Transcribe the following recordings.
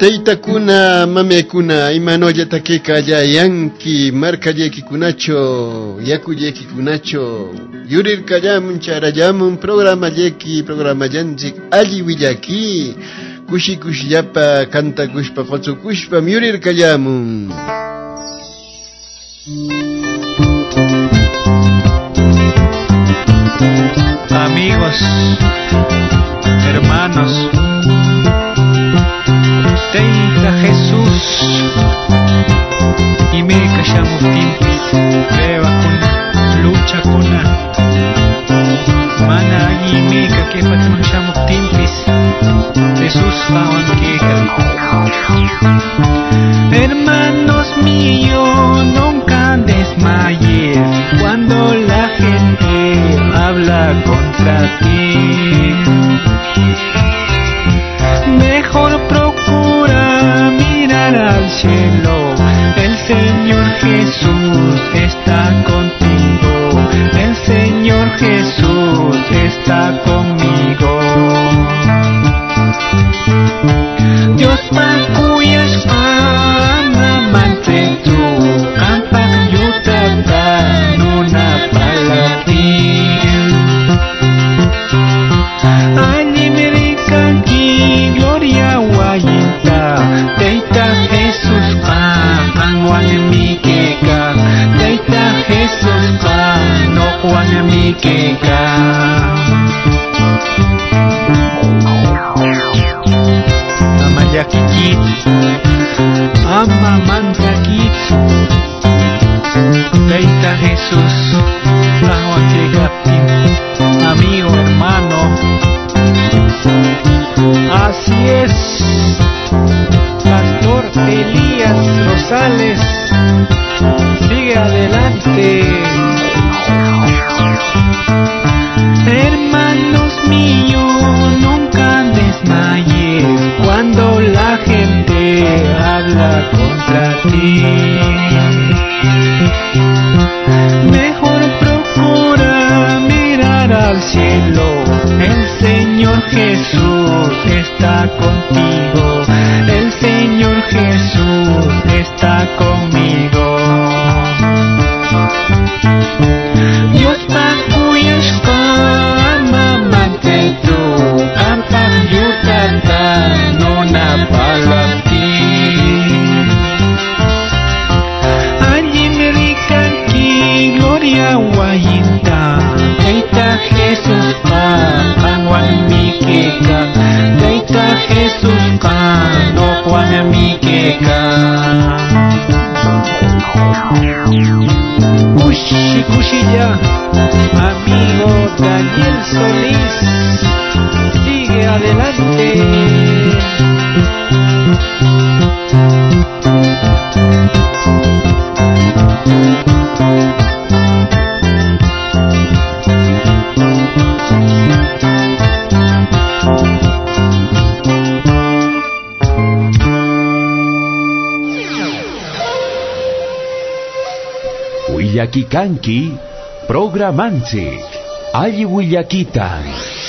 Taytakuna, mamekuna, imanollata kikallayanki, markallekikunacho, yakuyekikunacho, yurirkallamun, charallamun, programallancik, alli willaki, kushikushllapa, kantakushpa, qotsukushpa, yurirkallamun. Amigos, hermanos, Teita Jesús y me callamos timpis, beba con lucha con mana y me que patrullamos timpis, Jesús pawanqueca. Hermanos míos, nunca desmayes cuando la gente habla contra ti. Mejor procura mirar al cielo, el Señor Jesús está contigo, el Señor Jesús está conmigo. Dios pakuyas amante tu campak yutata nuna palatin. Alimerikanki gloria wayinta, Teita Jesús angwan mikeka, Teita Jesús no juan mikeka. Amayakikit, amamantakit, Teita Jesús angwan amigo, hermano. Así es, Pastor Elías Rosales, sigue adelante. Hermanos míos, nunca desmayes cuando la gente habla contra ti. Mejor procura mirar al cielo, el Señor Jesús está contigo, el Señor Jesús está conmigo. Dios pakuyas amante tu ampak yutata nona palati. Alimerikanki gloria wayinta, Teita Jesús angwan mikeka, Teita Jesús no juan mikeka. Cushilla, amigo Daniel Solís, sigue adelante. Willakikanki programanchik alli willakitan.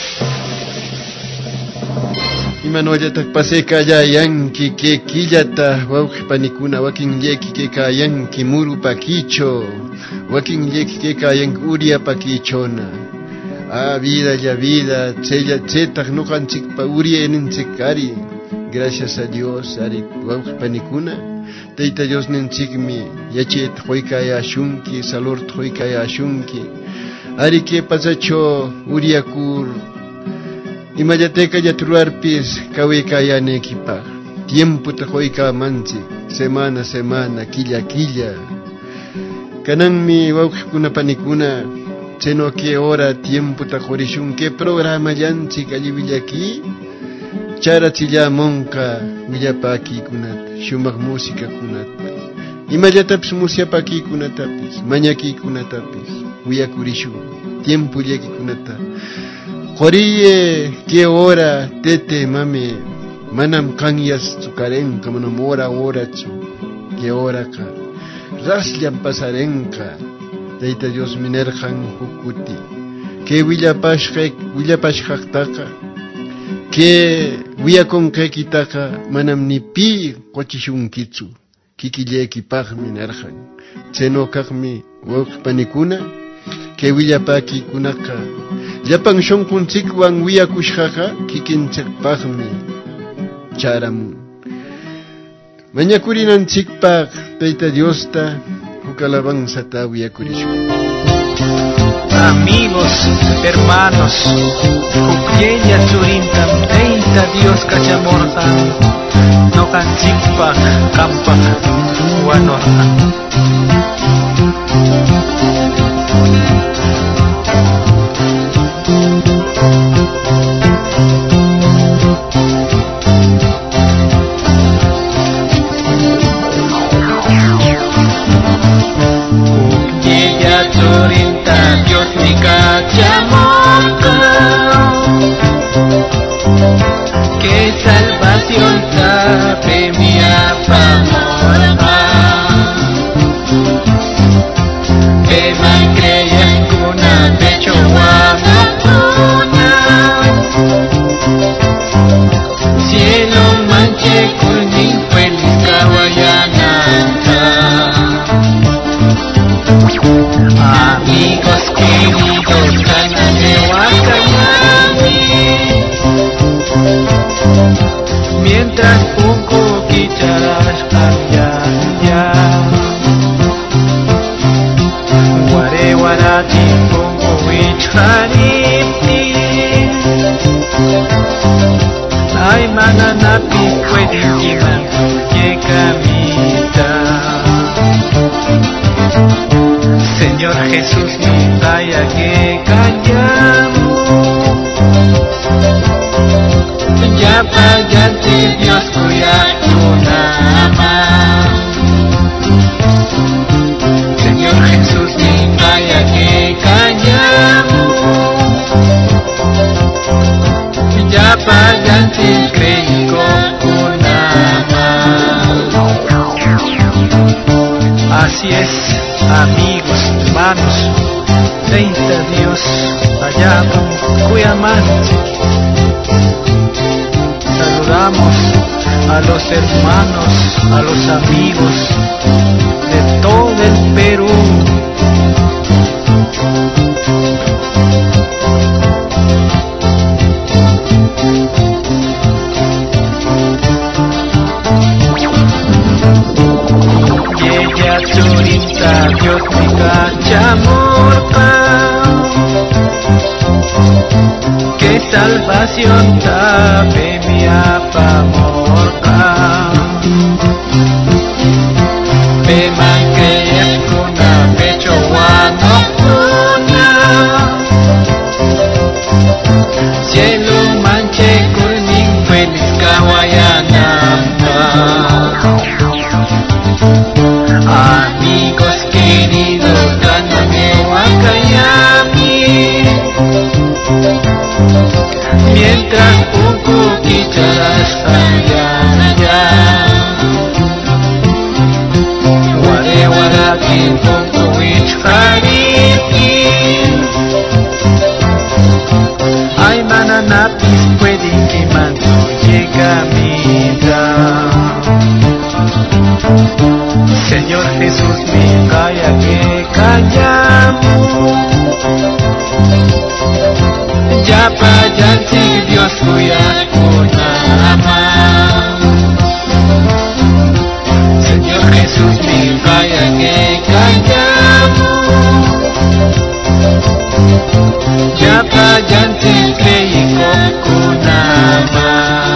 Imanollatak paseka yayanki que quillata wauj panikuna wakin yeki que kayanki muru paquicho, wakin yeki que kayanki uria paquichona. Vida ya vida, tsetak no kanchik pa uria enenchikari. Gracias a Dios, ari wauj panikuna. Teita Dios nenchikmi, yachet hoikaya shunki, salor hoikaya shunki. Ari que pasacho uriakur. Imayateka yatruarpis kawikaya nekipa. Tiempo te hoika manchi, semana semana, quilla. Kananmi wauqkuna panikuna, cheno que hora tiempo te horishun, que programa yanchi kallivillaki. Chara chilla monka, villapaki kunat, shumak música kunat. Imayataps musiapaki kunatapis, mañaki kunatapis, wiyakurishu, tiempo yaki kunata. Joriye, que hora, tete, mame, manam kanyas tsukarenka, manam hora tsu, que hora ka. Rasliam pasarenka, Teita Dios minerjan hukuti, que willapashkaktaka, que wiyakunqaykitaqa manam ni pi quchishunkichu kikillaykiparmi narqan. Chayno kaqmi wawqipanikuna kay willapakikunaqa llapan shunqunchikwan wiyakushqaqa kikinchikpaqmi charamun. Mañakurinanchikpaq Tayta Diosta huk alabanzata wiyakurishun. Amigos, hermanos, Uclleya Churintam, Tayta Dios Cachamorjan, no canchikpa, campa, guanorjan. Uclleya Churinta, Dios mi cachamorja, que salvación sabe mi apamorja. Que man creas cuna pecho guapuna, cielo manche curnin feliz caballananta. Amigos queridos, ganas de Huacayami, mientras poco quicharas cambian ya. Guare guarati pongo wichariti, ay mananapi puedikiman yekamita. Señor Jesús, mi talla que callamos, ya payante Dios cuya tu nama. Señor Jesús, mi talla que callamos, ya payante creí con nama. Así es, amigos, hermanos, Tayta Dios, allá Cuyamante. Saludamos a los hermanos, a los amigos de todo el Perú. Yeya Churinta, Dios mi cachamorpa, que salvación sabe mi apamorca. Me manqueas cuna pecho guanocuna, cielo manche curnin feliz caguayanampa. Amigos queridos, gáname Huacayami, mientras poco quicharas allá. Guare guarati poco wichariti, ay mananapis puedikiman yekamita. Señor Jesús, mi calla que callamos, ya payante Dios cuya ama. Señor Jesús, mi calla que callamos, ya payante creí con ama.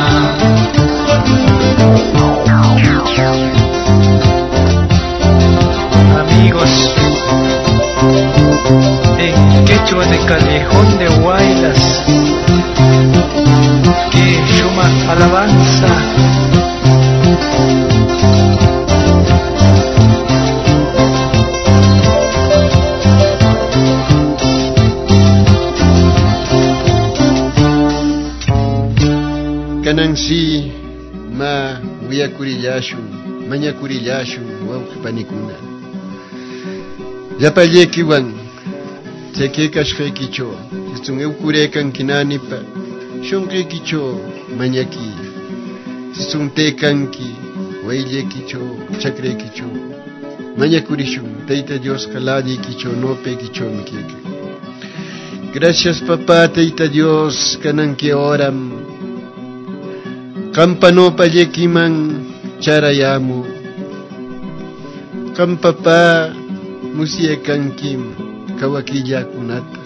Amigos, en quechua de Callejón de Huaylas, que Shuma alabanza. Kanansi ma wiyakurillashun, mañakurillashun wawqipanikuna. Llapallaykiwan chaykashqaykichu, istun eukuraykan kinanipa, shunqaykichu mañaki suntekanki waylekicho chakrekicho mañakurishun Tayta Dios kaladikicho nopekicho mikeke. Gracias papá Tayta Dios kananki oram kampanopa yekiman charayamu kampapa musiekankim kawakillakunata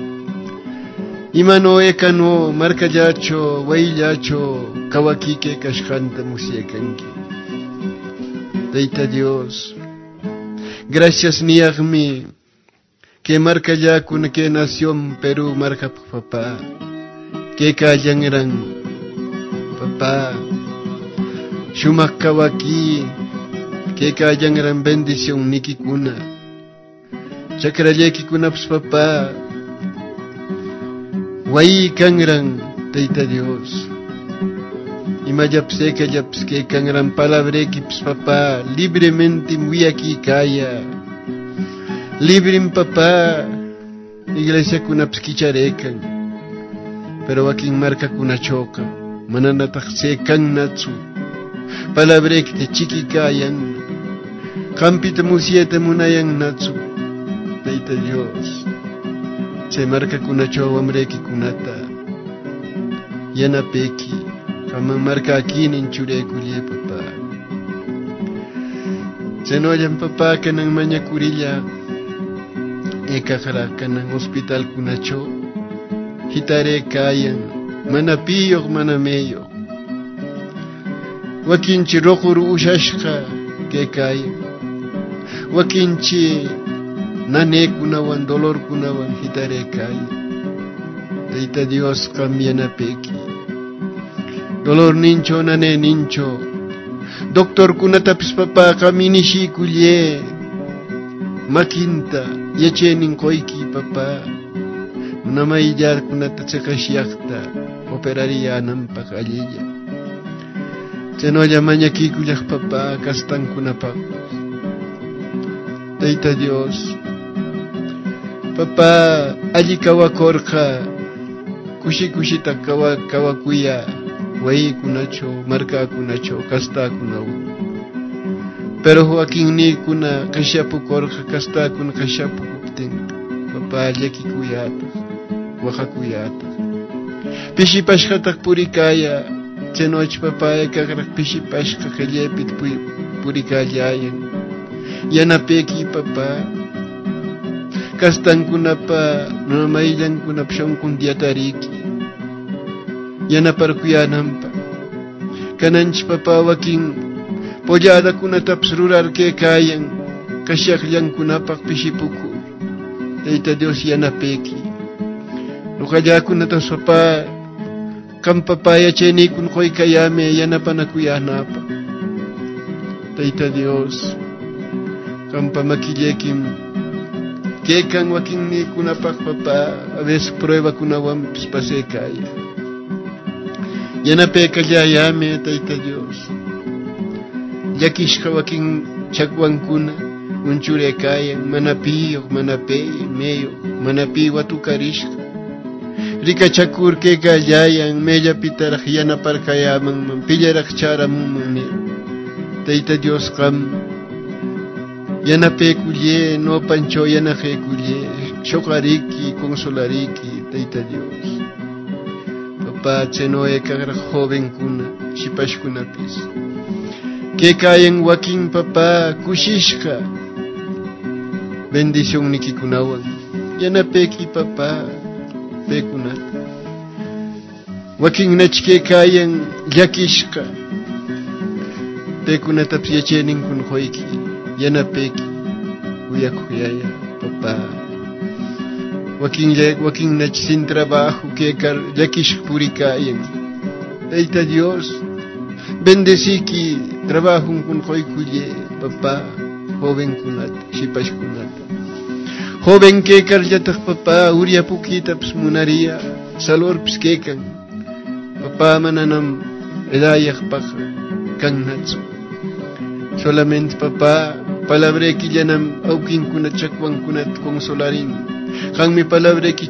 imano ekano markallacho wayllacho kawakike kashkanta musiekanki. Tayta Dios, gracias niagmi que markallakuna que nación Perú marca papá que kallanran papá shumak kawaki que kallanran bendición nikikuna chakrallekikuna papá Wai kangran Tayta Dios imayapse que kangran palabreki papá libremente muy aquí kaya libre papá iglesia kuna kicharekan pero aquí marca kuna choka manana taxse kan natsu palabreki te chiki kayan kampita musiete munayan natsu Tayta Dios se marca kunacho wamreki kunata yana peki kama marca aquí ninchule kulie papá se no hayan papá kanang maña kurilla ekakara kanang hospital kunacho hitare kayan manapiyo manameyo wakinchi rokuru ushashka que kayan wakinchi nane kunawan dolor kunawan hitare kai Tayta Dios cambiana peki dolor nincho nane nincho doctor kunatapis papa kaminishi kulye makinta yechenin koiki papa unamayya kunata tsekashiakta operaria nampak alliya chenoya mañaki kuyak papa kastan kunapak Tayta Dios papá allí kawakorja kushita kawakuya wai kunacho marca kunacho kasta kunawu pero Joaquín ni kuna kashapu korja kasta kuna kashapu kupten papá allí kuyata waja kuyata pishipashkatak purikaya chenoch papá ekakrak pishipashka kallepit purikayayan yanapeki papá kastan kunapa nunamaylan kunapshon kundiatariki yanaparkuyanampa kananch papa wakin pollada kunataps rurar que kayan kashakllan kunapak pishipukur Tayta Dios yanapeki nukallakunatas papa kan papa yachenikun koykayame yanapanakuyanapa Tayta Dios kan pamakillekim que kan wakin ni kunapak papá a veces prueba kunawan pase kaya yanapeka yayame Tayta Dios yakishka wakin chakwan kuna unchure kaya manapiyo manape meyo manapi watukarishka rika chakur que kayayan meya pitaraj yanapar kayaman pillarak charamun Tayta Dios kam yanape kulie no pancho yanaje kulie shokariki consolariki Tayta Dios papá cheno ekagra joven kuna shipash kuna pis que caen wakin papá kushishka bendición niki kunawan yanape ki papá pekunata wakin nachke caen yakishka pekunata piachenin kun hoiki yanapeki uyakuyaya papá wakin nach sin trabajo que yakish purikayen Tayta Dios bendeciki trabajo kun hoikuye papá joven kunat shipash kunat joven que karyatak papá uria pukita ps munaria salor ps kekan papá mananam edayak paja kan natsu solamente papá palabra que llanam aukin kunat chakwan kunat consolarin kan mi palabra que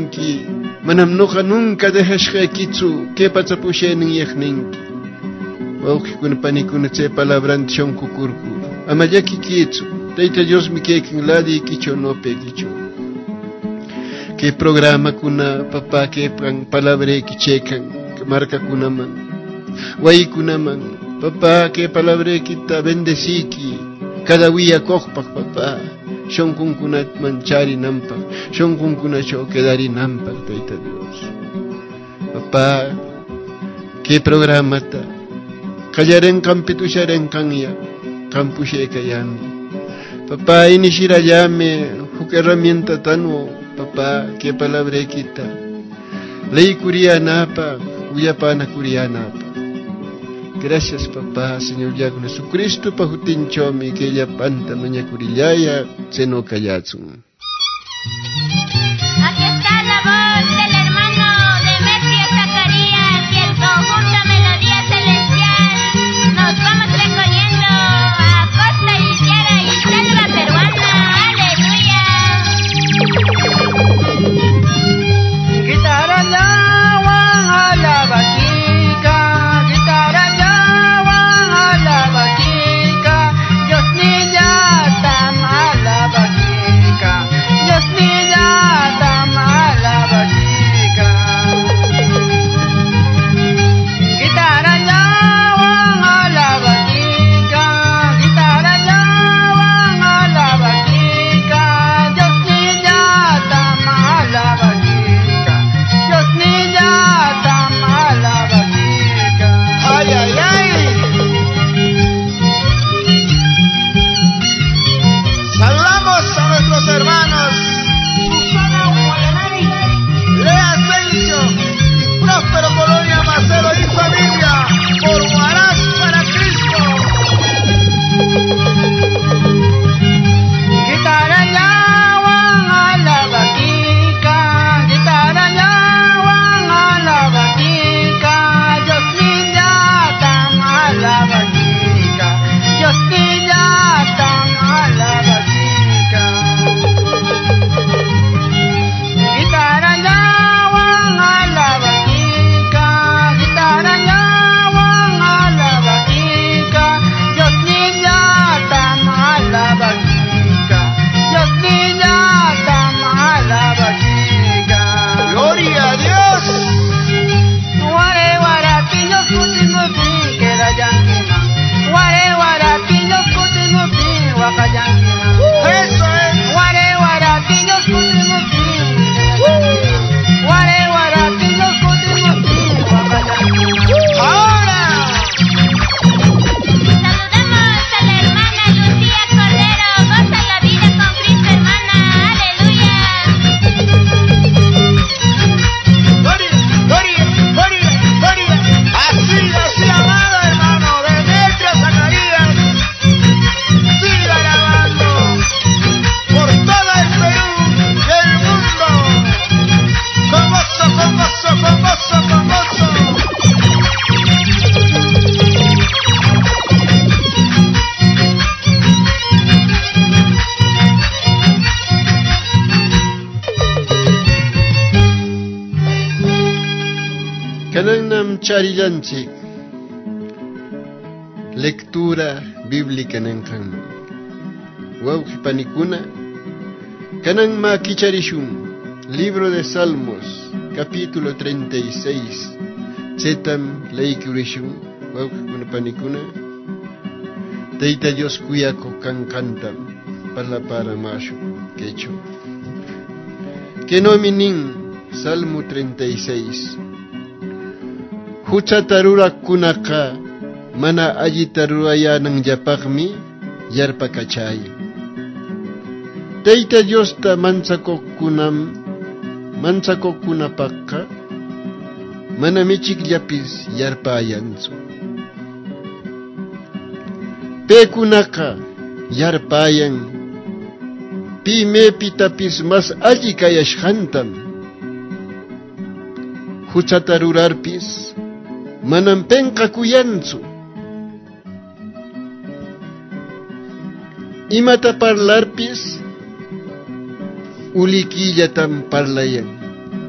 choninki manam noja nunca dejas kitsu que patsapushenin yekninki wawqikuna panikuna chay palabranta shunkukurku ama llakikitsu Tayta Dios mi kekin ladikicho no pekicho que programa kuna papa que palabre que checan que marca kunaman wai kunaman papa que palabre que ta bendeciki cada día kokpak papa shonkun kuna manchari nampa shonkun kuna cho quedari nampa Tayta Dios papa que programa ta kallaren kampitusaren kanya kampushe kayami Papá, inishira llame, qué herramienta tano, papá, qué palabra quita. Ley curianapa, uyapana curianapa. Gracias, papá, Señor ya con Jesucristo, pajutinchomi, que ella panta maña curillaya, seno kayatsun. Aquí está la voz del hermano Demetrio Zacarías y el conjunto Melodía Celestial. Nos vamos recorriendo a costa y tierra y selva peruana. ¡Aleluya! Guitarra llawan a la vaquica, guitarra llawan a la vaquica, Dios niña tama la vaquica, Dios niña tama la vaquica. Guitarra llawan a la vaquica, guitarra llawan a la vaquica, Dios niña tama la vaquica, Dios niña tama la vaquica. ¡Ay, ay, ay! Saludamos a nuestros hermanos Lea Asensio y Próspero Colonia Macero y familia por Huaraz para Cristo. Guitarra llawan a la vaquica, guitarra llawan a la vaquica, Dios niña tama la vaquica, Dios niña tama la vaquica. Guitarra llawan a la vaquica, guitarra llawan a la vaquica, Dios niña tama la vaquica, Dios niña tama la vaquica. ¡Gloria a Dios! Guare guaratillos kutimuti queda yanquina, guare guaratillos kutimuti huacayanquina. ¡Eso es! Guare guaratillos kutimuti guare guaratillos kutimuti huacayanquina. ¡Ahora! Saludamos a la hermana Lucía Cordero. Goza la vida con Cristo, hermana. ¡Aleluya! ¡Gloria, gloria, gloria, gloria! Así, amado hermano Demetrio Zacarías, siga alabando por todo el Perú y el mundo. Con gozo, con gozo, con gozo, con gozo. Kananam charillanchik lectura bíblica nankan wawqi panikuna kanan ma kicharishun libro de Salmos capítulo 36 chetam leikurishun wawqi panikuna Tayta Dios kuyako kankantam palapara mashu quecho que no minin Salmo 36 Huchatarura kunaka mana ajitaruraya nang yapakmi yarpakachay. Tayta Dios ta mansakokunapakka mana michikllapis yarpayansu. Pekunaka yarpayan pimepitapis mas alli kayashqantam. Huchatarurarpis manam penqakuyansu. Imata parlarpis ulikillatam parlayan.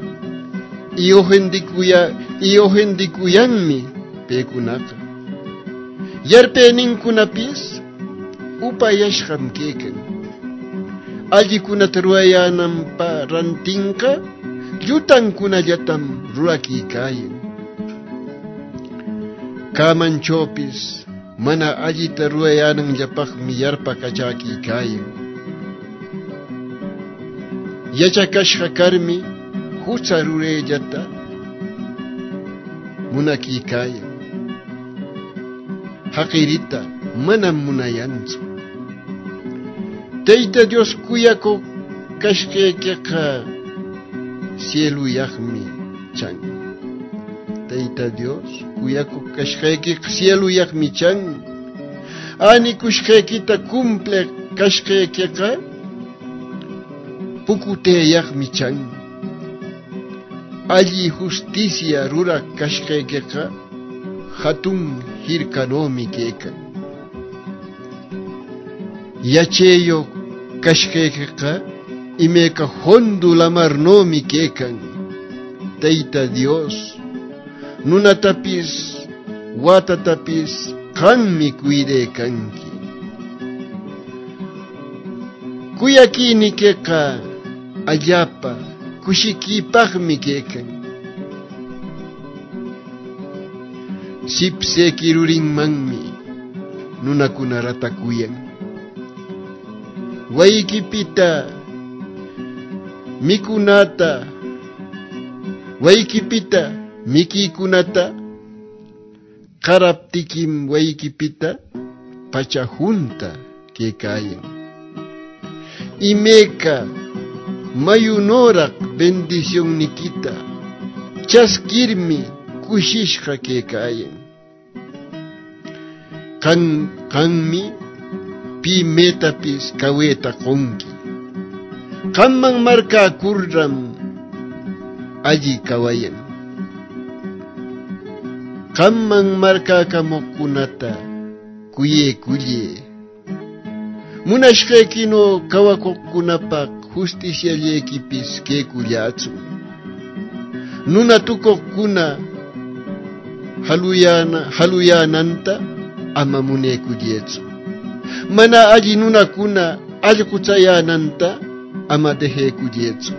Iyohendikuyanmi pekunaka. Yarpeninkunapis upayashqam kaykan. Allikunata ruwayananpa rantinqa llutankunallatam rurakikayan. Kamanchawpis mana allita ruwayananllapaqmi yarpakachakikayan. Yachakashqa karmi hucha rurayllata munakikayan. Haqirita manam munayanchu. Tayta Dios kuyakuq kashqaykiqa cieluyaqmi chan. Tayta Dios kuyakuq kashqaykiqa cieluyaqmi chan. Anikushqaykita cumple kashqaykiqa pukutayaqmi chan. Alli justicia rurak kashqaykiqa hatun hirkanomi kaykan. Yacheyo kashqaykiqa imeka hondu lamarnomi kaykan. Tayta Dios nunatapis watatapis qanmi cuidaykanki. Kuyakini kayqa allapa kushikipaqmi kaykan. Sipseki rurinmanmi nunakuna ratakuyan. Waykipita mikikunata qaraptikim waykipita pachajunta kaykayan. Imeka mayunoraq bendición nikita chaskirmi kushishqa kaykayan. Qanmi pimetapis kaweta qonki. Qamman markakurram alli kawayan. Qamman markakamuqkunata kuye. Munashqaykino kawakuqkunapaq justiciallaykipis kaykullachu. Nuna tukuqkuna haluyananta ama munaykullechu. Mana alli nunakuna allquchayananta ama dejaykullechu.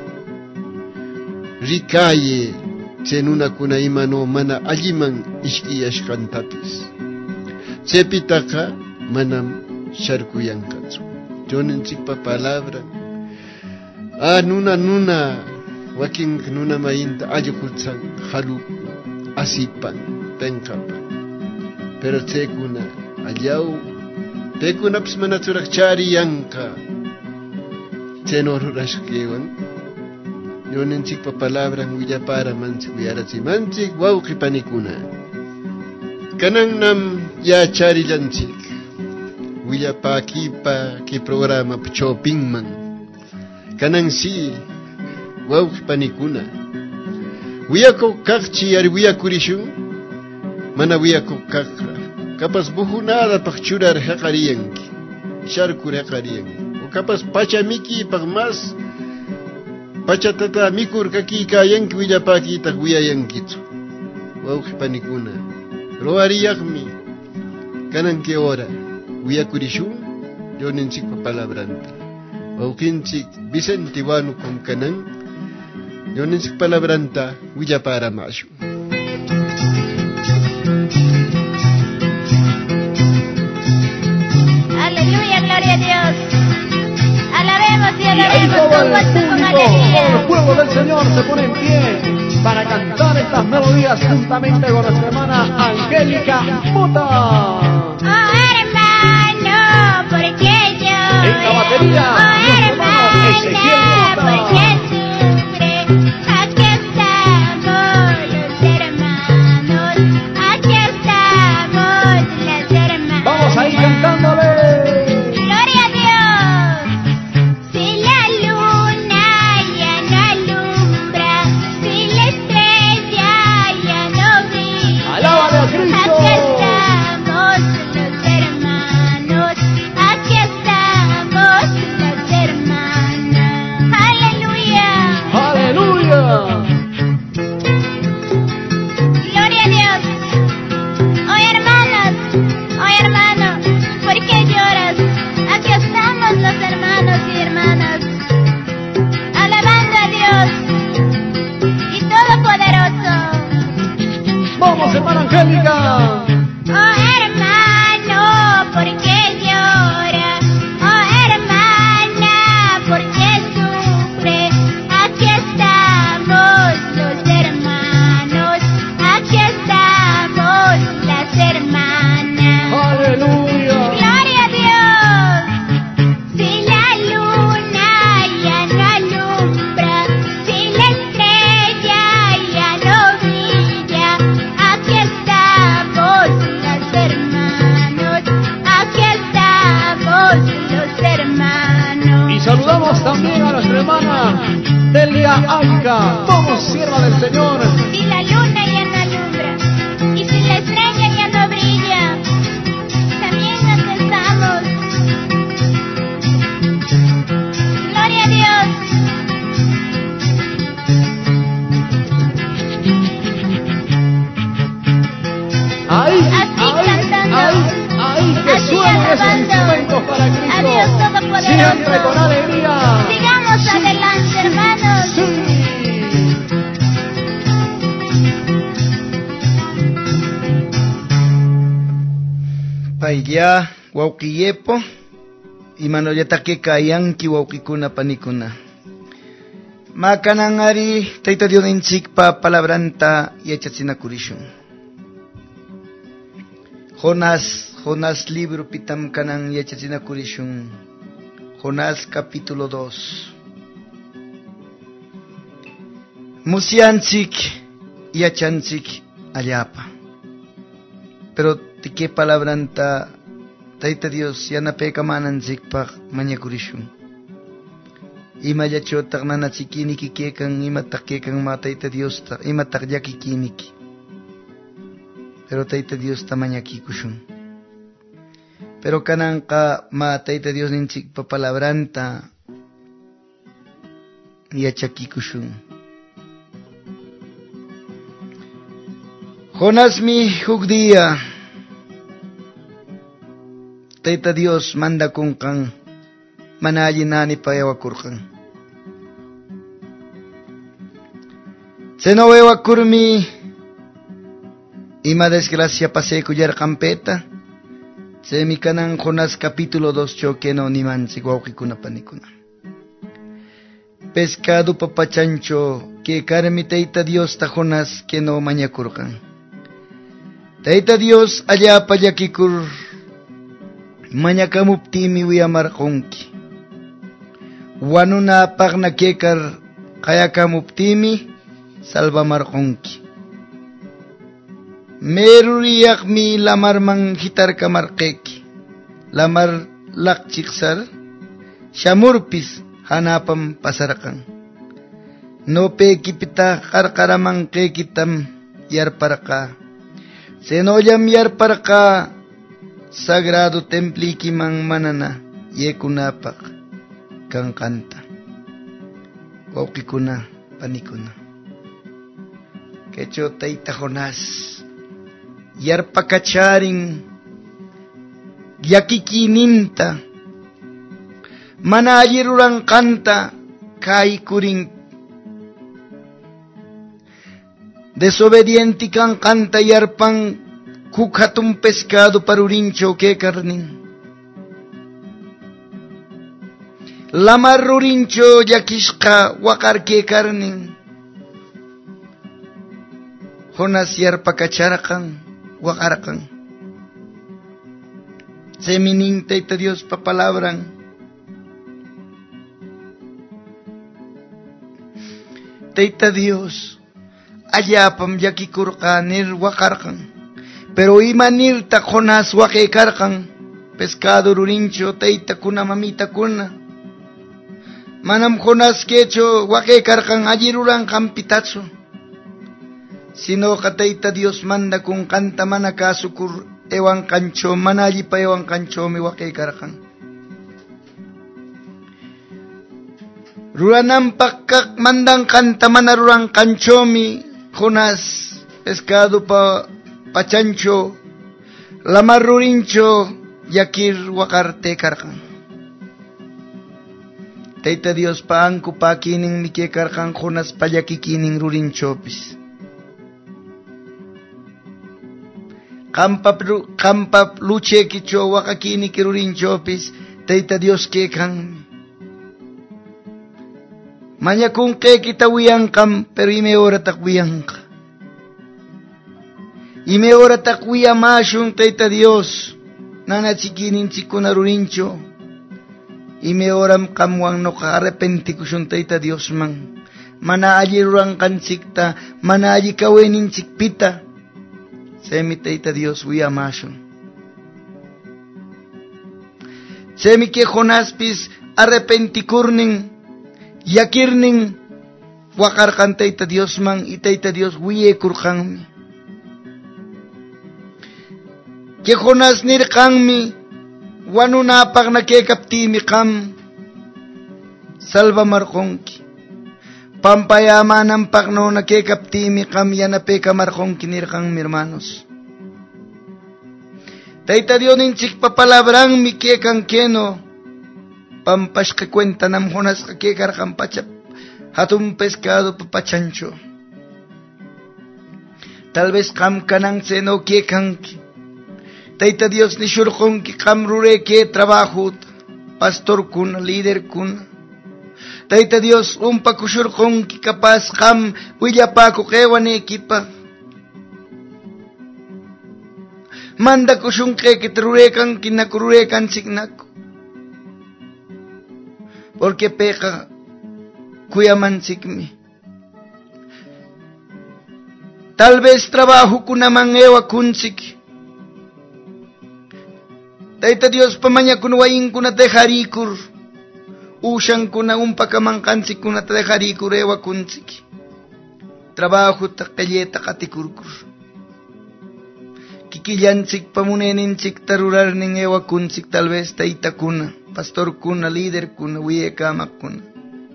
Rikaye chay nunakuna imano mana alliman ishkiyashqantapis. Chaypitaqa manam sharkuyanqachu. Joninchikpa palabra nuna wakin nuna mayinta allquchan halu asipan penqapan. Pero chaykuna allaw paykunapis mana churaq chariyanqa. Chayno rurashqaywan Yoninchikpa palabran willaparamanchik uyarachimanchik wawqi panikuna. Kanannam yacharillanchik willapakipa ki programa chopinman. Kanan si wawqi panikuna wiyakuq kaqchi ari wiyakurishun mana wiyakuq kaqqa kapas buhunadapaq churar haqariyanki sharkur haqariyanki o kapas pachamikipaq mas pachatata mikur kakikayanki willapakitaq wiyayankichu. Wawqi panikuna roariyaqmi kanan que hora wiyakurishun yoninchikpa palabranta. Wawqinchik Vicente Wanu con kanan yoninchik palabranta willaparamashu. Aleluya, gloria a Dios. Alabemos y Y ahí alabemos todo con el gozo, con público, alegría. todo el pueblo del Señor se pone en pie para cantar estas melodías juntamente con nuestra hermana Angélica Mota. Oh hermano, porque yo En la batería, oh nuestro hermano Ezequiel hermana, Mota. porque sufre. Aquí estamos los hermanos, aquí estamos las hermanas. Vamos ahí cantándole. Gloria a Dios. Si la luna ya no alumbra, si la estrella ya no brilla, Alábale a Cristo. aquí estamos los hermanos, aquí estamos las luna. Aleluya. Gloria a Dios. Si la luna ya no alumbra, si la estrella ya no brilla, aquí estamos los hermanos, aquí estamos los hermanos. Y saludamos también a nuestra hermana Delia Anca, como sierva del Señor. Si la luna ya no alumbra y si la estrella ya no brilla, también aquí estamos. Gloria a Dios. Ahí, Así cantando, ahí, que así suenen esos alabando instrumentos para Cristo. a Dios Todopoderoso. Siempre con alegría. Sigamos adelante, hermanos. Sí. Paylla wawqiyepo imanollataki kayanki wawqikuna panikuna. Makanangari Tayta Diosninchikpa palabranta yachachinakurishun. Jonás libro pitam kanan yachachinakurishun. Jonás capítulo 2. Musianchik yachanchik allapa. Pero tike palabranta Tayta Dios yanapeca mananchikpaq mañakurishun. Ima yachotaq nanachikiniki kekan ima takekan ma Tayta Dios ta ima takyakikiniki. Pero Tayta Dios ta mañakikushun. Pero kananqa ma Tayta Dios ninchikpa palabranta yachakikushun. Jonasmi huk día Tayta Dios manda kunkan manayi nani payawakurkan. Seno ewakurmi ima desgracia pase kuyar kampeta. Semi kanan Jonás capítulo 2 chokeno nimanchik wawqikuna panikuna. Pescado papachancho que karmi Tayta Dios ta Jonás que no mañakurkan. Tayta Dios allapa llakikur mañakamuptimi wiyamarqunki. Wanunapaq nakekar qayakamuptimi salvamarqunki. Meruriyaqmi lamarman hitarkamarqeki. Lamar laqchiqsar shamurpis hanapam pasarqan. No pekipita qarqaramanqekitam yarparqa. Senollam yarparqa sagrado templikiman manana yekunapaq kankanta. Wawqikuna panikuna. Kecho Tayta Jonás yarpakacharin yakikininta mana alli ruranqanta kaykurin desobediente kankanta yarpan huk hatun pescado parurincho kekarnin. Lamar rurincho yakishqa waqar kekarnin. Jonás yarpakacharqan waqarqan. Seminin Tayta Dios pa palabran. Tayta Dios allapam yakikurqanir waqarqan. Pero imanirta Jonás waqaykarqan pescado rurincho Tayta kuna mamita kuna. Manam Jonás kecho waqaykarqan alli ruranqan pitachu. Sino ka Tayta Dios manda kung kanta mana kasukur ewan kancho mana alli pa ewan kancho mi waqaykarqan. Ruranampak kak mandang kanta mana rurang kancho mi Jonás pescado pa pachancho lamar rurincho yakir wakarte karkan. Tayta Dios paangku pakining mike karkan Jonás payakikining rurinchopis. Kampap luche kicho wakakini kirurinchopis Tayta Dios kekan. Manya kung ke kita wiyang kam pero ime ora tak wiyang ka. Ime ora takuya mashun Tayta Dios, nana chikinin chikuna rurincho. Ime oram kamwang no arrepentikushun Tayta Dios man. Mana alli ruran kanchikta, mana alli kawenin chikpita. Semi Tayta Dios wiya mashun. Semi que Jonaspis arrepentikurnin, yakirnin, wakarkan Tayta Dios man, y Tayta Dios wiye kurkanmi. Que Jonas nirkanmi, wanunapag nakekaptimi kam, salva markonki. Pampayaman pagno nakekaptimi kam, yanapeka markonki nirkanmi, hermanos. Tayta Dios ninchik papalabrang mi kekan keno, pampas que cuenta nam Jonas que karkan pachap, hatun pescado papachancho. Tal vez kam kanang seno kekanki. Tayta Dios ni shurkon ki kam rure ke trabajo, pastor kuna, líder kuna. Tayta Dios umpa kushurkon ki kapaz kam willapa ko kewan ekipa. Manda kushun ke kitrurekan kinakururekan signaku. Porque peka kuyaman sigmi. Tal vez trabajo kuna mangewa kunsik. Tayta Dios pamanya kunwain kuna dejarikur. Ushan kuna umpakamankansik kuna dejarikur ewa kunsik. Trabajo ta kayeta katikurkur. Kikillansik pamuneninchik tarurar ning ewa kunsik tal vez Tayta kuna, pastor kuna, líder kuna, wiye kamak kuna.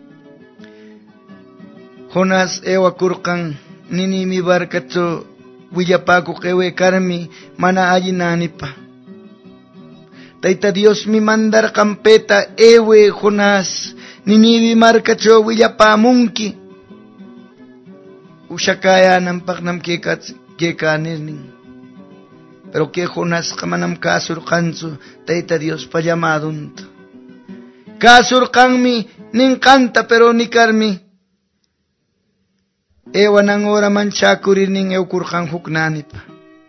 Jonas ewa kurkan nini mi barkacho willapaku kewe karmi mana alli nanipa. Tayta Dios mi mandar kampeta ewe Jonas nini mi markacho willapamunki. Ushakaya nampak nam kekanirning. Pero que Jonas kamanam kasur kansu Tayta Dios pa llamadun. Kasur kanmi nin kanta pero ni karmi. Ewa nang ora manchakurir ning eukur kang huknanipa.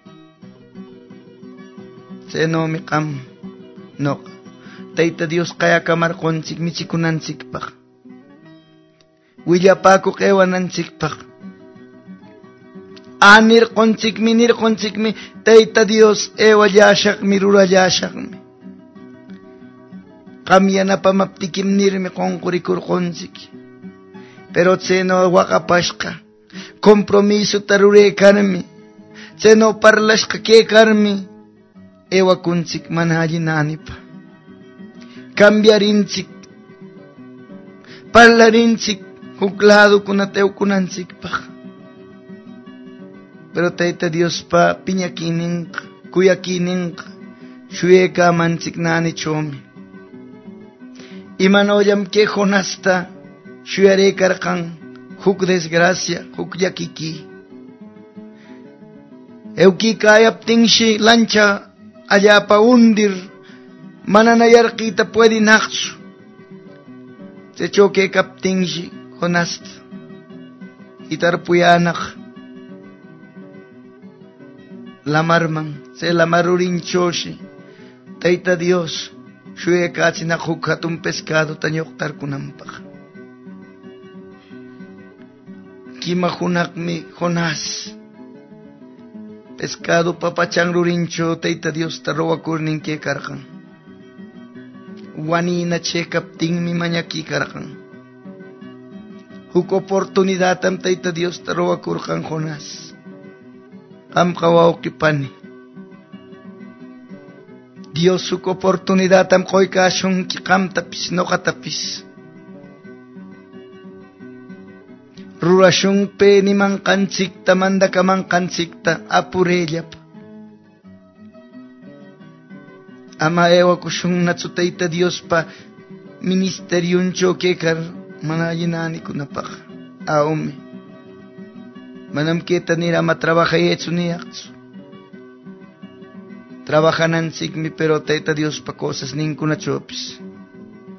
Seno mi kam nok. Tayta Dios kaya kamar konsik michikunan sikpak. Willapakuk ewa nan sikpak. Anir konsikmi, Tayta Dios, ewa yashak mi, rura yashak mi. Kamya na pamaptikim nirmi konkurikur konsik. Pero tseno wakapashka, kompromiso tarure karmi, tseno parlashka ke karmi, ewa konsik manhaji nanipa. Cambiarinchik, parlarinchik, huklado kunateu kunansikpak. Pero Tayta Dios pa piñakinin, kuyakinin, shuyeka mansik nani chomi. Imanoyam ke Jonasta, shuyare karkan, huk desgracia, huk yakiki. Euki kayap tingshi lancha, allapa undir, mananayar kita puede naksu. Se choque kap tingshi, Jonasta, itar puyanak. Lamarman, se lamarurin choshi. Tayta Dios, shuye kachinak hukatun pescado tanyoktar kunampak. Kimahunak mi Jonas. Pescado papachang rurincho, Tayta Dios tarowa kurnin ke karkan. Wani na check-up ting mi manyaki karkan. Huk oportunidad am Tayta Dios tarowa kurkan Jonas. Am kawaw kipani. Dios suk oportunidad am koy kasyong kikam tapis no katapis. Rurasyong pe ni mang kansikta manda ka mang kansikta apurelya pa. Ama ewa kusyong natsutayta Dios pa ministeryun choke kar manayinani ko napak. Aome. Manam kita nira matrabajay etsu niyaksu. Trabajanan sigmi pero Tayta Dios pa cosas ninkuna chopis.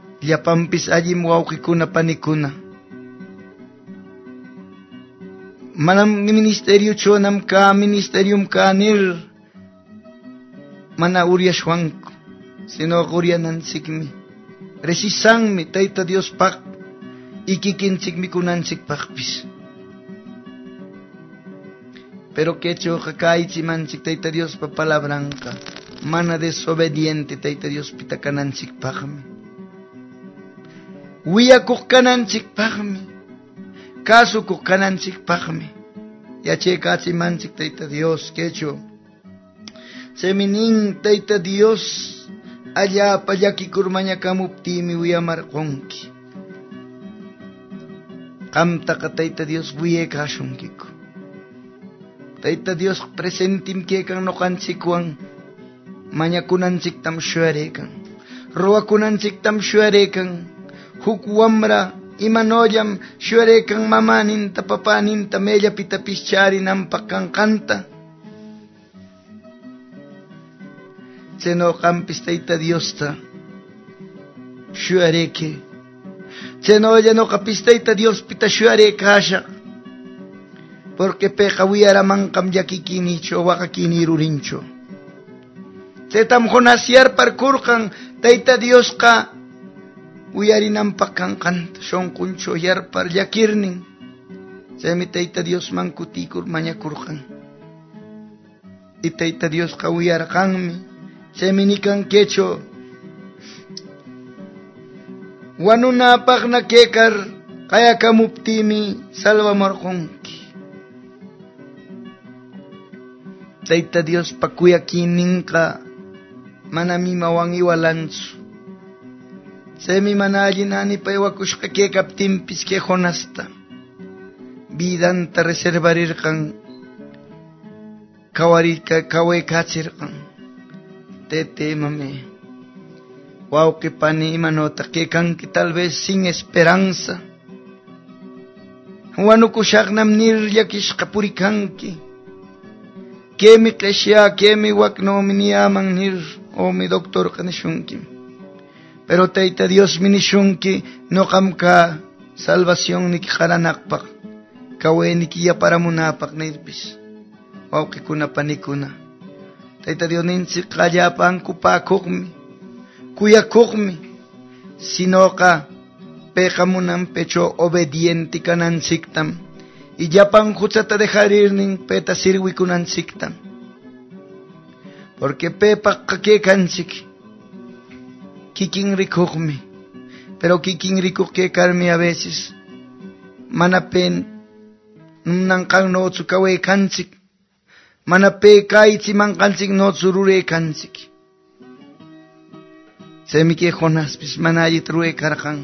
Liapampis allí muawki kuna panikuna. manam ministerio chonam ka ministerium kanir mana uriashwanko sino urianansikmi resisangmi Tayta Dios pak ikikinsikmi kunansik pakpis pero kecho kakaitsimansik Tayta Dios pa palabranka mana desobediente Tayta Dios pitakanansik pakmi wiyakuk kanansik pakmi kasukuk kanansik pakmi yache katsimansik Tayta Dios kecho seminin Tayta Dios allá payakikurmaña kamuptimi wiyamarqunki qamtaqa Tayta Dios wiyekashunkiku Tayta Dios presentim kekan noqanchikwan mañakunanchiktam shuyarekan ruwakunanchiktam shuyarekan huk wamra imanoyam shuyarekan mamaninta papaninta mellapita pischarinampaq kanqanta Cheno qampis Tayta Diosta shuyareke cheno llanoqapis Tayta Dios pita shuyarekashaq porque peqa wiyaramanqam llakikinichu waqakinirurinchu chaytam Jonasiar parkurqan Tayta Diosqa wiyarinanpaq kanqanta shunqunchu yarpar llakirnin chaymi Tayta Diosman kutikur mañakurqan y Tayta Diosqa wiyarqanmi chaymi nikankechu wanunapaqna kekar qayakamuptimi salvamarqunki Tayta Dios pakuyakininqa manami mawan iwalanchu chaymi mana allinanipay wakushqa kekaptinpis que Jonasta vidanta reservarirqan kawaykachirqan tete mame wawqipani imanota kekanki tal vez sin esperanza wanukushaqnam nir llakishqa purikanki kemi qeshya kemi waknomi niyaman nir o mi doctor nishunki pero Tayta Dios mi nishunki noqamka salvación niki qaranaqpaq kawayniki yaparamunapaq nirpis wawqikuna panikuna Tayta Dios ninchik qallapan kupakuqmi kuyakuqmi sinoqa peqamunan pecho obediente kananchiktam y llapan huchata dejarirnin peta sirwikunanchiktam porque pepa kekanchik kikin rikuqmi pero kikin rikuq kekarmi a veces mana pen nanqannochu kawaykanchik mana pe kaychimanqanchik nochu ruraykanchik chaymi que Jonaspis mana allita ruraykarqan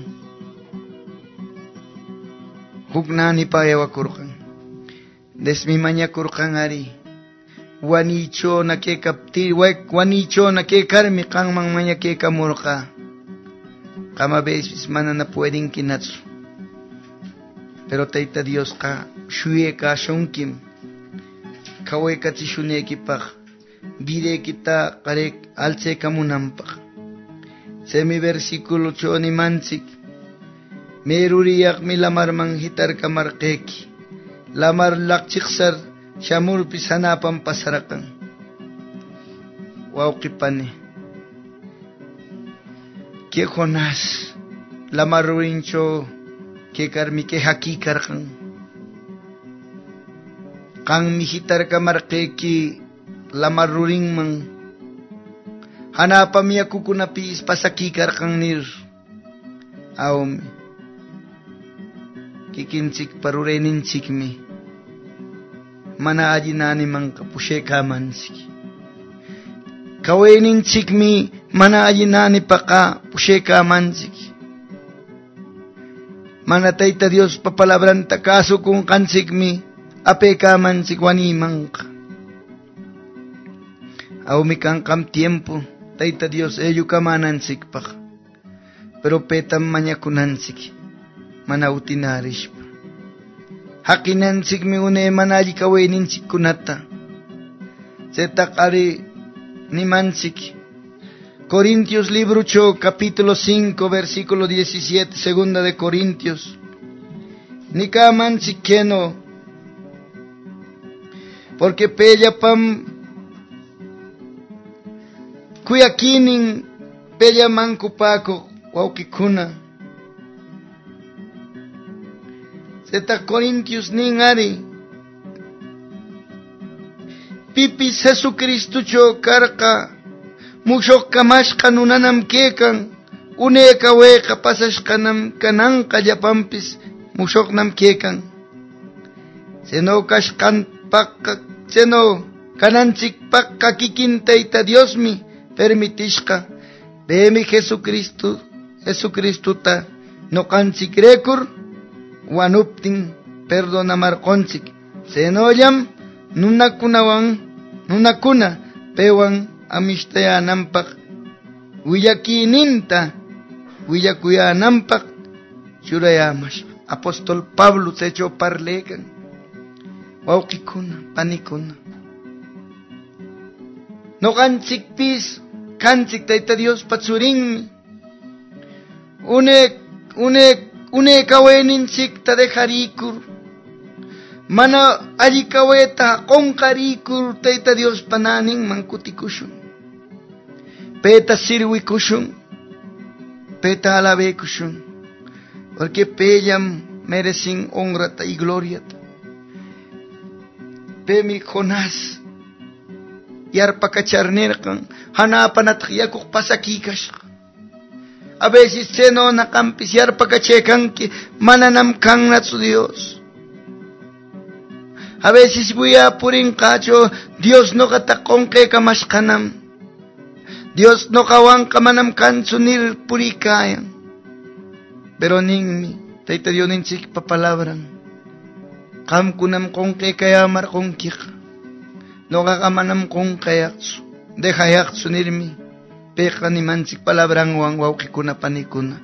huk nanipa aywakurqan desmi mañakurqan ari wanichona kekapti wanichona kekarmi qanman mañakekamurqa qama veces manana puedinkinachu pero Tayta Diosqa shuyaykashunkim kawaykachishunekipaq videykita qarek alchaykamunanpaq chaymi versículo 8 nimanchik meruriyaqmi lamarman hitarkamarqayki lamar laqchiqsar shamurpis hanapan pasaraqan wawqipani que Jonás lamar rurincho que karmi que hakikarqan qanmi hitarkamarqayki lamar rurinman hanapam yakukunapis pasakikarqan nir awmi kikinchik parurayninchikmi mana allinanimanqa pushaykamanchik kawayninchikmi mana allinanipaqa pushaykamanchik mana Tayta Dios pa palabranta kasukunqanchikmi apaykamanchik wanimanqa awmi kanqam tiempo Tayta Dios ellukamananchikpaq pero petam mañakunanchik mana utinarishpa haqinanchikmi une mana alli kawayninchikkunata chetaq ari nimanchik Corintios libro 8 capítulo 5 versículo 17 segunda de Corintios nikamanchik keno porque pellapam kuyakinin pellamankupakuq wawqikuna. Seta Corintios nin ari pipis Jesucristucho karqa mushuq kamashqa nunanam kekan, unayqa wayqa pasashqanam kananqa llapanpis mushuqnam kekan. Seno kashqanpaqqa, seno kananchikpaqqa kikin Tayta Diosmi permitishqa. Pemi Jesucristuta noqanchikrekur wanuptin perdonamarqonchik. Senollam nunakuna pewan amishtayananpaq willakininta willakuyananpaq churayamash. Apóstol Pablo secho parlekan. Wawqikuna, panikuna, noqanchikpis kanchik Tayta Dios patsurinmi. Une kaweninchikta dejarikur, mana alli kaweta qonqarikur Tayta Dios pananinman kutikushun. Peta sirwikushun, peta alabekushun, porque pellam merecen honrata y gloriata. Pemi Jonás yarpakacharnirqan hanapanataq yakuq pasakikash. A veces seno naqampis yarpakachekanki mananam kannatsu Dios. A veces wiyapurinqachu Dios noqata qonqaykamashqanam, Dios noqawanqa manam kanchu nir purikayan. Pero ninmi Tayta Dios ninchikpa palabran qamkunam qonqaykayamarqunkiq, noqaqa manam qonqayaqchu dejayaqchu nirmi peqa nimanchik palabranwan wawqikuna panikuna.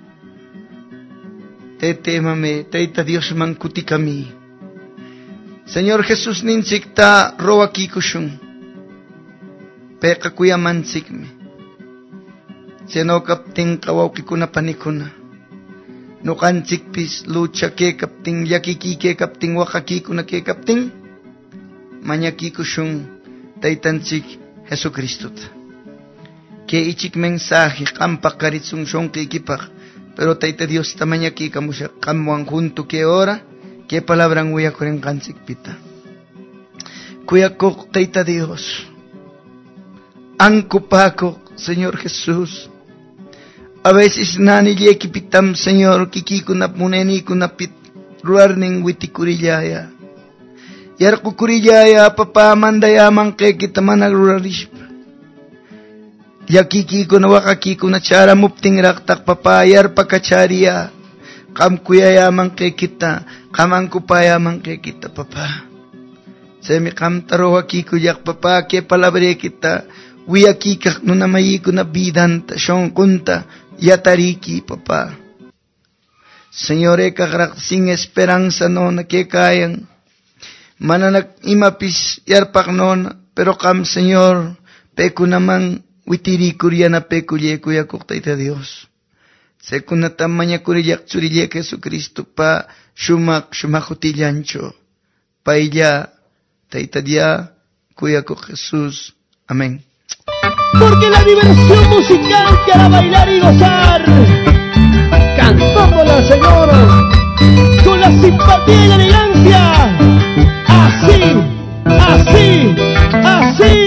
Tetemame Tayta Diosman kutikami. Señor Jesús ninchikta rowakikushun, peqa kuyamanchikmi. Seno kaptinqa wawqikuna panikuna, noqanchikpis lucha kekaptin, llakiki kekaptin, waqakikuna kekaptin, mañakikushun Taytanchik Jesucristuta. Que ichik mensaje qampa qaritsun shonqiykipaq, pero Tayta Dios ta mañakikamusha qamwan junto que hora que palabran wiyakurinqanchikpita. Kuyakuq Tayta Dios, ankupakuq Señor Jesús. A veces nani yekipitam Señor kikikunap munenikunapit ruarnin witikurillaya. Yarqukurillaya papá mandayaman qeykita mana rurarishpa. Yakikikuna waqakikuna charamuptinraqtaq papá yarpakachariya. Qam kuyayaman qeykita, qamankupayaman qeykita papá. Semi qamta rowakikuyaq papá que palabrekita wiyakikaq nunamayikuna vidanta shonqunta yatariki papá. Señor ekaqraq sin esperanza nona que kayan, mananak imapis yarpaq nona, pero qam Señor pekunaman witirikuryana pekullekuyakuq Tayta Dios. Sekunata mañakurillaq churillek Jesucristo pa shumaq hutillancho. Paylla Tayta Dia kuyakuq Jesús. Amén. Porque la diversión musical para bailar y gozar, cantándola, Señor, con la simpatía y la elegancia, así, así, así.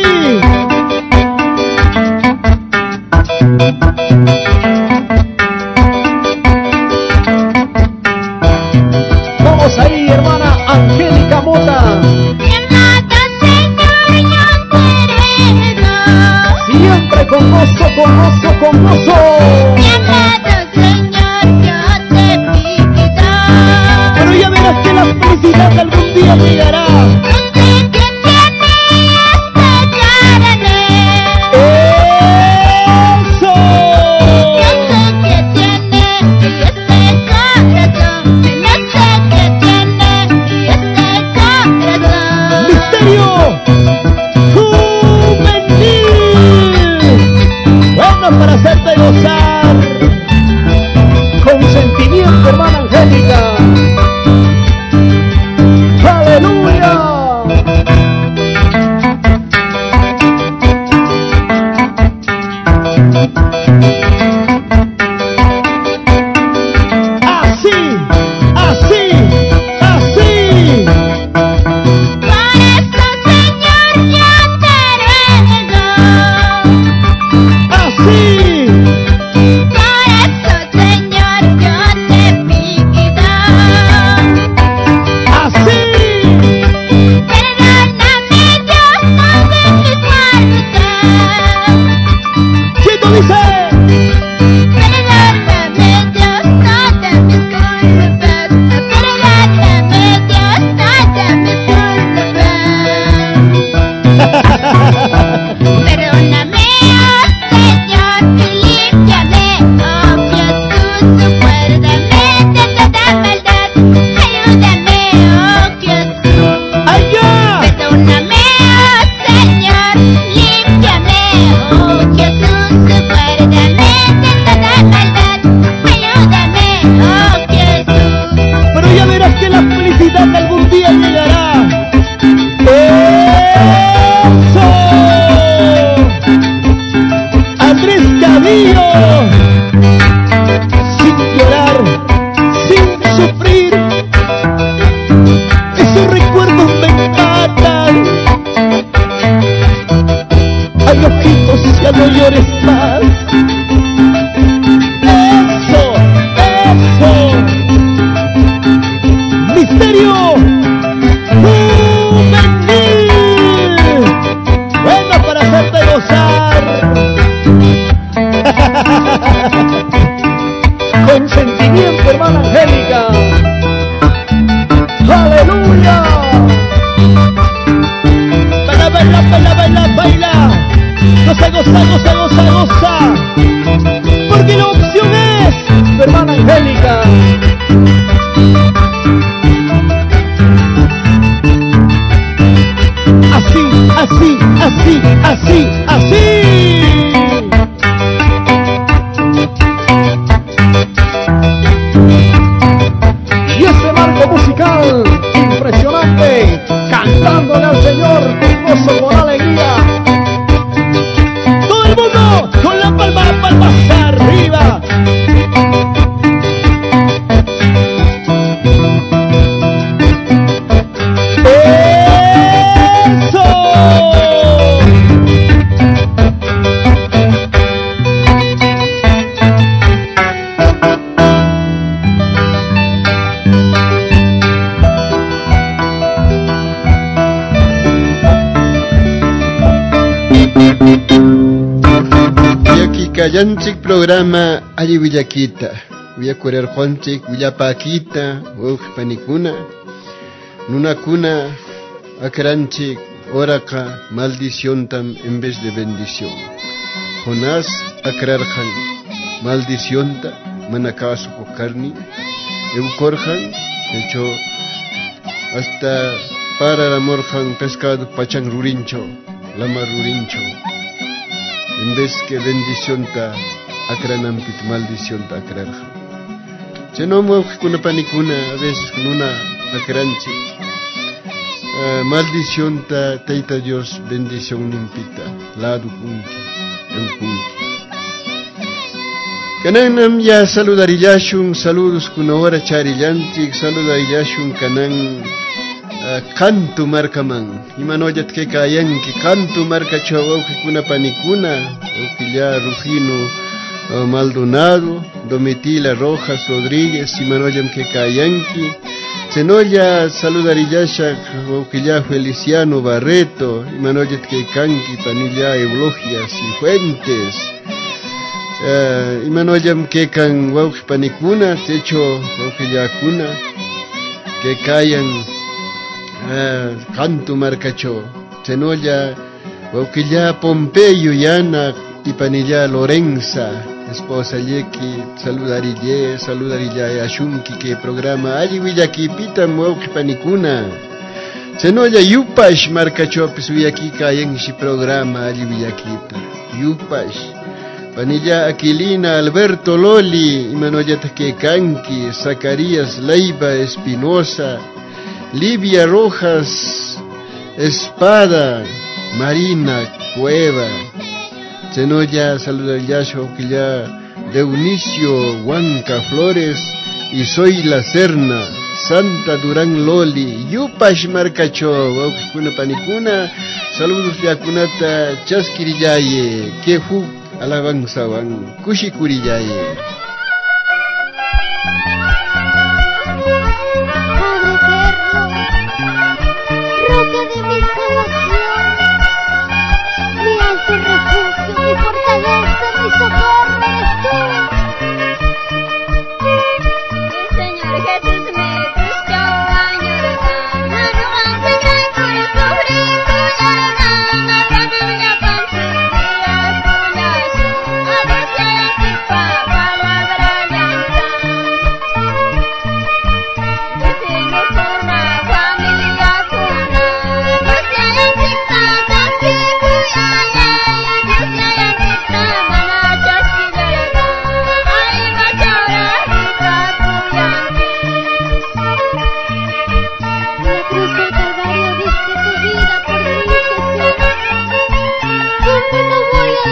Vamos ahí, hermana Angélica Mota. Siempre con gozo, con gozo, con gozo. Mi amado Señor, yo te pido. Pero ya verás que la felicidad algún día llegará. Un día que tiene esperaré. ¡Eso! Yo sé que tiene y este corazón. Yo sé que tiene y este corazón. ¡Misterio! Para hacerte gozar con sentimiento, hermana Angélica. ¡Aleluya! ¿Cómo dice? Perdóname, Señor, y límpiame, oh Jesús, guárdame de toda maldad, ayúdame, oh Jesús. ¡Allá! Perdóname, oh Señor, límpiame, oh Jesús, guárdame de toda maldad, ayúdame, oh Jesús. Pero ya verás que la felicidad algún día llegará. ¡Eso! Andrés Cadillo, sin llorar, sin sufrir, esos recuerdos me matan. Ay, ojitos, ya no llores más. Eso, eso. Misterio juvenil, bueno para hacerte gozar. Con sentimiento, hermana Angélica. Aleluya. Baila, baila, baila, baila, baila. Goza, goza, goza, goza, goza. Porque la opción es tu hermana Angélica. Así, así, así, así, así. Y este marco musical impresionante, cantándole al Señor con gozo, con alegría. Todo el mundo con las palmas arriba. Kayanchik programa Alli Villaquita. Voy a curar Juanchik, Villapaquita, Panicuna, Nunacuna, Acranchik, Oraca, maldición tam en vez de bendición. Jonás, Acrarjan, maldición ta, Manacaso Cocarni, Eucorjan, de hecho, hasta para la morjan pescado Pachan Rurincho, Lama Rurincho. En vez que bendición ta acranampit, maldición ta acrarja. Se no mueve con una panicuna, a veces con una acranchi. Maldición ta teita Dios, bendición limpita. Lado kunki, el kunki. Kananam ya saludarillashun, saludos con hora charillantik, saludarillashun kanan. Cantu marcaman, imanoyat que cayan que cantu marca chavo que kuna panicuna, o que ya Rufino Maldonado, Domitila Rojas Rodríguez, imanoyam que cayan que Senoya saludarillasha, o que ya Feliciano Barreto, imanoyat que canqui panilla Eulogias y Fuentes, imanoyam que can wauj panicuna, techo o que ya cuna, que cayan canto marcacho, Senoya, Wauquilla Pompeyo Yana y Panilla Lorenza, esposa Yeki, saludarilla Ashunki que programa Alli Villaquipita Wauqui Panicuna. Senoya Yupash marcacho Pisuyaki Kayen shi programa Alli Villaquita. Yupash. Panilla Aquilina Alberto Loli, Imanoya Taquecanqui, Zacarías Leiva Espinosa. Livia Rojas, Espada, Marina Cueva, Senoya Saludarillasho, que ya Deunicio Huanca Flores y Soy la Serna, Santa Durán Loli, Yupash Marcacho, Wauquicuna Panicuna, saludos de Acunata Chasquirillaye, Queju Alabanzaban, Cushicurillaye. Mi alto refugio, mi fortaleza, mi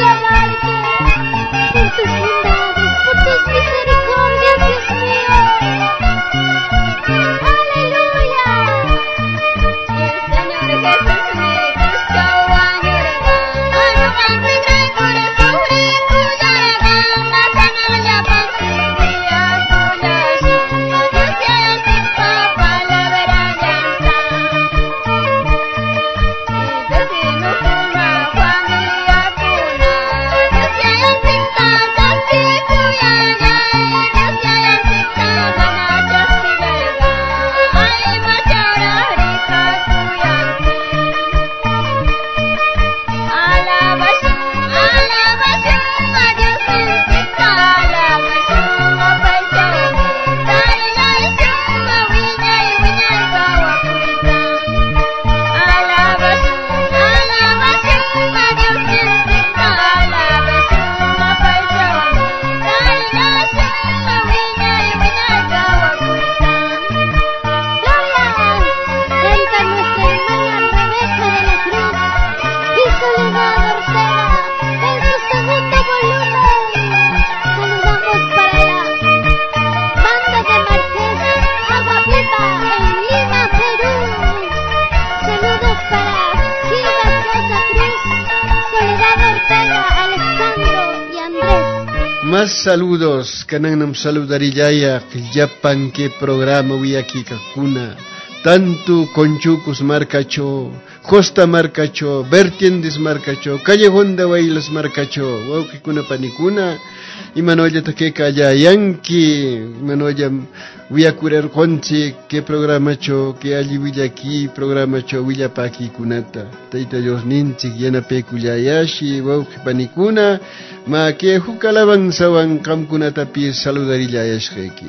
alabarte por tus bondades, por tus misericordias, Dios mío. ¡Aleluya! El Señor Jesús me buscó a llorar. Más saludos, kananam saludarillaya, yapan que programa wiyaki kakuna. Tanto Conchucus marcacho, Costa marcacho, Vertientes marcacho, Callejón de Bailas marcacho, Wauquicuna panicuna, y manoya taqueca ya yanqui, manoya wiacurer conchi, que programacho, que allí villaki, programacho villapaki kunata, taita Dios ninchi, llena peculiayashi, Wauqui panicuna, ma que jucalaban saban camcunata pies saludarillayasheki.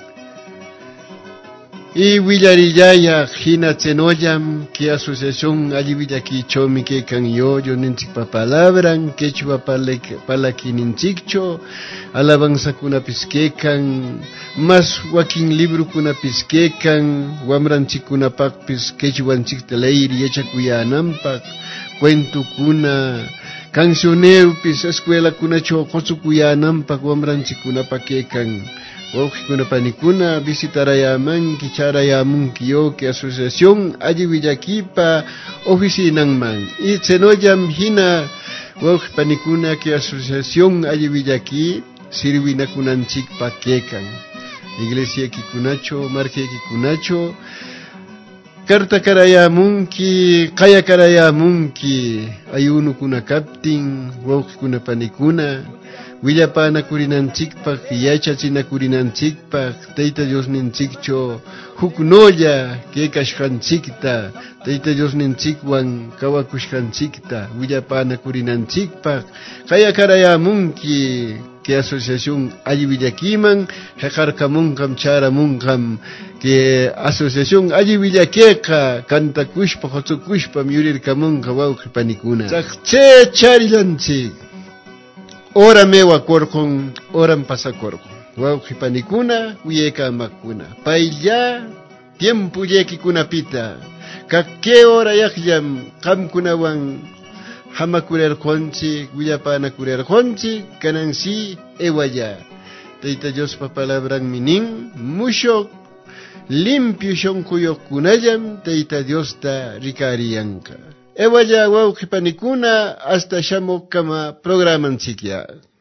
Y Villarillaya, Gina Chenoyam, que asociación allí Villaki chomi que can yo ninchik pa palabran, quechua palaki ninchikcho, alabanza kuna pisquecan, más Joaquín libro kuna pisquecan, wamranchik kuna pakpis quechuanchik teleiri echa kuyanampak, cuento kuna, cancionero pis escuela kuna chocosu kuyanampak, wamranchik kuna paquecan. Wauqicuna panicuna visitarayaman kicharayamun kiyo que asociación allí Villaquipa oficinanman y chenoyam hina wauqui panicuna que asociación allí Villaqui sirvinakunanchik paquecan iglesia kikunacho marque kikunacho carta karayamunki kaya karayamunki ayuno kuna captin wauqicuna panicuna Villapana kurinanchikpak, yachachina kurinanchikpak, Tayta Dios ninchikcho, huknoya, kekashkanchikta, Tayta Dios ninchikwan, kawakushkanchikta, Villapana kurinanchikpak, kaya karayamunki, que asociación allí Villaquiman, hekarkamunkam charamunkam, que asociación allí Villaqueca, cantakushpa, jotukushpa, miurirkamunka, wauqui panicuna. Che charillanchik. Ora mewa korkon, oran pasa korkon. Wauqui panicuna, uyeka makuna. Pailla, tiempo yeki kunapita. Kakke ora yakyam, kamkunawan hamakurer konchi, uyapana kurer konchi, kanansi ewaya. Tayta Dios pa palabran minin, mushok, limpio shonkuyok kunayam, Tayta Dios ta ricarianka. Ewaya wauqui panicuna hasta shamok kama programan sikya.